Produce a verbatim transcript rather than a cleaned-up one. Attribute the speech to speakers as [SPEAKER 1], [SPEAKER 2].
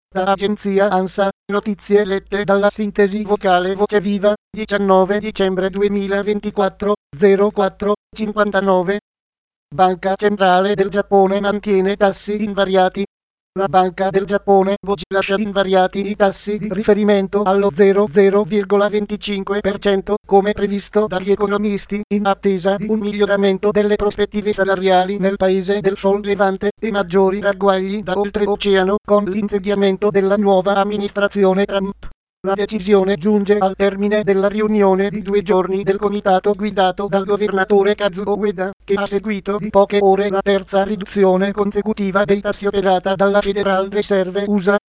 [SPEAKER 1] Da agenzia ANSA, notizie lette dalla sintesi vocale Voce Viva, diciannove dicembre duemilaventiquattro, zero quattro cinquantanove. Banca Centrale del Giappone mantiene tassi invariati. La Banca del Giappone B O J lascia invariati i tassi di riferimento allo zero virgola venticinque per cento, come previsto dagli economisti, in attesa di un miglioramento delle prospettive salariali nel paese del Sol Levante e maggiori ragguagli da oltreoceano con l'insediamento della nuova amministrazione Trump. La decisione giunge al termine della riunione di due giorni del comitato guidato dal governatore Kazuo Ueda, che ha seguito di poche ore la terza riduzione consecutiva dei tassi operata dalla Federal Reserve U S A.